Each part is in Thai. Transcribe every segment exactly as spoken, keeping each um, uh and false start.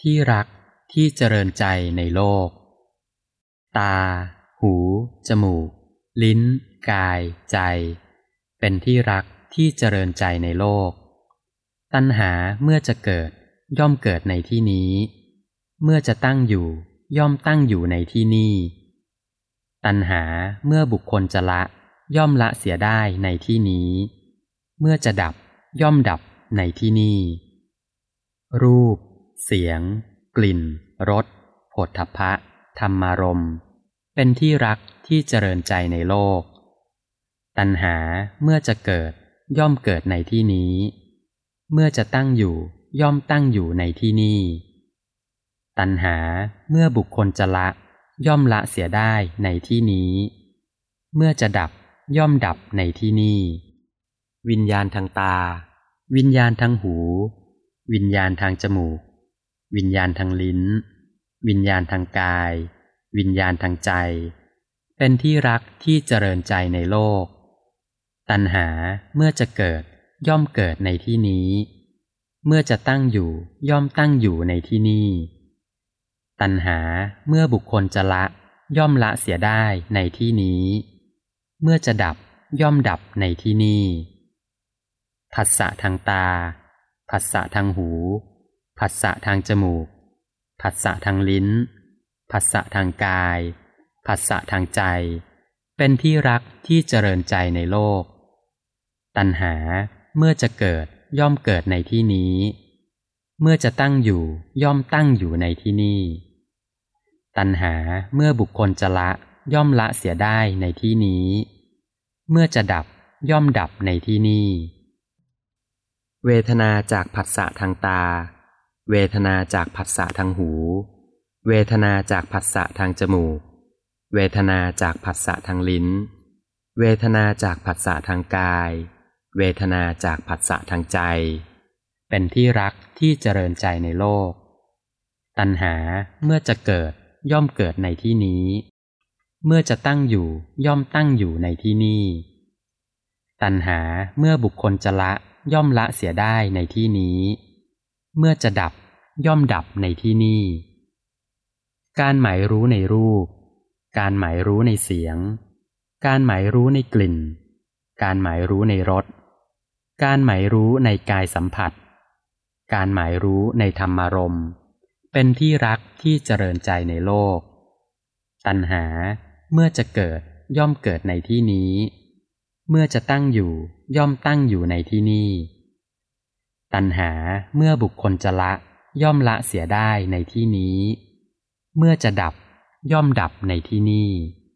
ที่รักที่เจริญใจในโลกตาหูจมูกลิ้นกายใจเป็นที่รักที่เจริญใจในโลกตัณหาเมื่อจะเกิดย่อมเกิดในที่นี้เมื่อจะตั้งอยู่ย่อมตั้งอยู่ในที่นี่ตัณหาเมื่อบุคคลจะละย่อมละเสียได้ในที่นี้เมื่อจะดับย่อมดับในที่นี่รูปเสียงกลิ่นรสโผฏฐัพพะธรรมารมณ์เป็นที่รักที่เจริญใจในโลกตัณหาเมื่อจะเกิดย่อมเกิดในที่นี้เมื่อจะตั้งอยู่ย่อมตั้งอยู่ในที่นี่ตัณหาเมื่อบุคคลจะละย่อมละเสียได้ในที่นี้เมื่อจะดับย่อมดับในที่นี่วิญญาณทางตาวิญญาณทางหูวิญญาณทางจมูกวิญญาณทางลิ้นวิญญาณทางกายวิญญาณทางใจเป็นที่รักที่เจริญใจในโลกตัณหาเมื่อจะเกิดย่อมเกิดในที่นี้เมื่อจะตั้งอยู่ย่อมตั้งอยู่ในที่นี่ตัณหาเมื่อบุคคลจะละย่อมละเสียได้ในที่นี้เมื่อจะดับย่อมดับในที่นี่ผัสสะทางตาผัสสะทางหูผัสสะทางจมูกผัสสะทางลิ้นผัสสะทางกายผัสสะทางใจเป็นที่รักที่เจริญใจในโลกตัณหาเมื่อจะเกิดย่อมเกิดในที่นี้เมื่อจะตั้งอยู่ย่อมตั้งอยู่ในที่นี่ตัณหาเมื่อบุคคลจะละย่อมละเสียได้ในที่นี้เมื่อจะดับย่อมดับในที่นี่เวทนาจากผัสสะทางตาเวทนาจากผัสสะทางหูเวทนาจากผัสสะทางจมูกเวทนาจากผัสสะทางลิ้นเวทนาจากผัสสะทางกายเวทนาจากผัสสะทางใจเป็นที่รักที่เจริญใจในโลกตัณหาเมื่อจะเกิดย่อมเกิดในที่นี้เมื่อจะตั้งอยู่ย่อมตั้งอยู่ในที่นี่ตัณหาเมื่อบุคคลจะละย่อมละเสียได้ในที่นี้เมื่อจะดับย่อมดับในที่นี่การหมายรู้ในรูปการหมายรู้ในเสียงการหมายรู้ในกลิ่นการหมายรู้ในรสการหมายรู้ในกายสัมผัสการหมายรู้ในธรรมารมณ์เป็นที่รักที่เจริญใจในโลกตัณหาเมื่อจะเกิดย่อมเกิดในที่นี้เมื่อจะตั้งอยู่ย่อมตั้งอยู่ในที่นี่ตัณหาเมื่อบุคคลจะละย่อมละเสียได้ในที่นี้เมื่อจะดับย่อมดับในที่นี่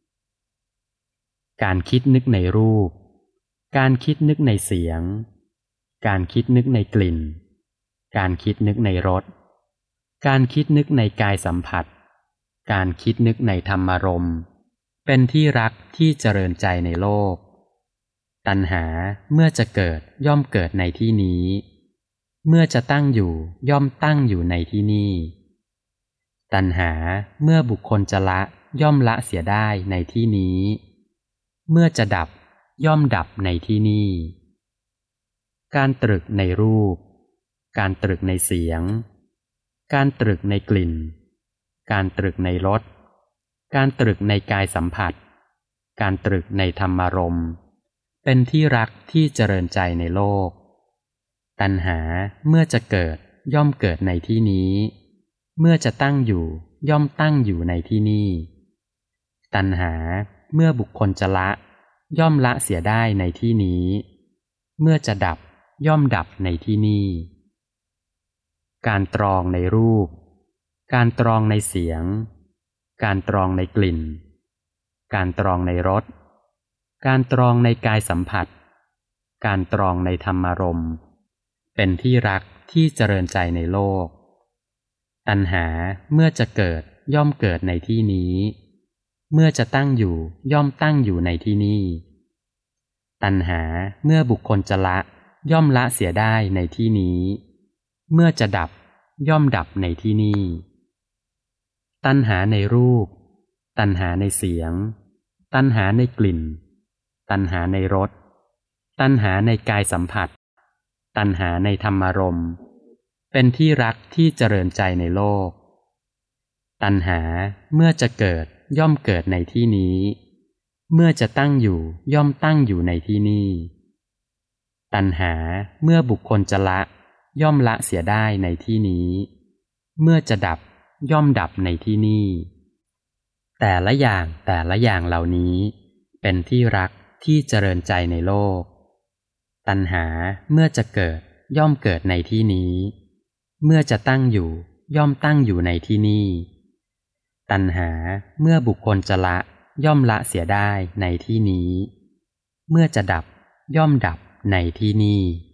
การคิดนึกในรูปการคิดนึกในเสียงการคิดนึกในกลิ่นการคิดนึกในรสการคิดนึกในกายสัมผัสการคิดนึกในธรรมารมณ์เป็นที่รักที่เจริญใจในโลกตัณหาเมื่อจะเกิดย่อมเกิดในที่นี้เมื่อจะตั้งอยู่ย่อมตั้งอยู่ในที่นี่ตัณหาเมื่อบุคคลจะละย่อมละเสียได้ในที่นี้เมื่อจะดับย่อมดับในที่นี่การตรึกในรูปการตรึกในเสียงการตรึกในกลิ่นการตรึกในรสการตรึกในกายสัมผัสการตรึกในธรรมารมณ์เป็นที่รักที่เจริญใจในโลกตัณหาเมื่อจะเกิดย่อมเกิดในที่นี้เมื่อจะตั้งอยู่ย่อมตั้งอยู่ในที่นี่ตัณหาเมื่อบุคคลจะละย่อมละเสียได้ในที่นี้เมื่อจะดับย่อมดับในที่นี่การตรองในรูปการตรองในเสียงการตรองในกลิ่นการตรองในรสการตรองในกายสัมผัสการตรองในธรรมารมณ์เป็นที่รักที่เจริญใจในโลกตัณหาเมื่อจะเกิดย่อมเกิดในที่นี้เมื่อจะตั้งอยู่ย่อมตั้งอยู่ในที่นี่ตัณหาเมื่อบุคคลจะละย่อมละเสียได้ในที่นี้เมื่อจะดับย่อมดับในที่นี่ตัณหาในรูปตัณหาในเสียงตัณหาในกลิ่นตัณหาในรสตัณหาในกายสัมผัสตัณหาในธรรมารมณ์เป็นที่รักที่เจริญใจในโลกตัณหาเมื่อจะเกิดย่อมเกิดในที่นี้เมื่อจะตั้งอยู่ย่อมตั้งอยู่ในที่นี่ตัณหาเมื่อบุคคลจะละย่อมละเสียได้ในที่นี้เมื่อจะดับย่อมดับในที่นี่แต่ละอย่างแต่ละอย่างเหล่านี้เป็นที่รักที่เจริญใจในโลกตัณหาเมื่อจะเกิดย่อมเกิดในที่นี้เมื่อจะตั้งอยู่ย่อมตั้งอยู่ในที่นี่ตัณหาเมื่อบุคคลจะละย่อมละเสียได้ในที่นี้เมื่อจะดับย่อมดับในที่นี่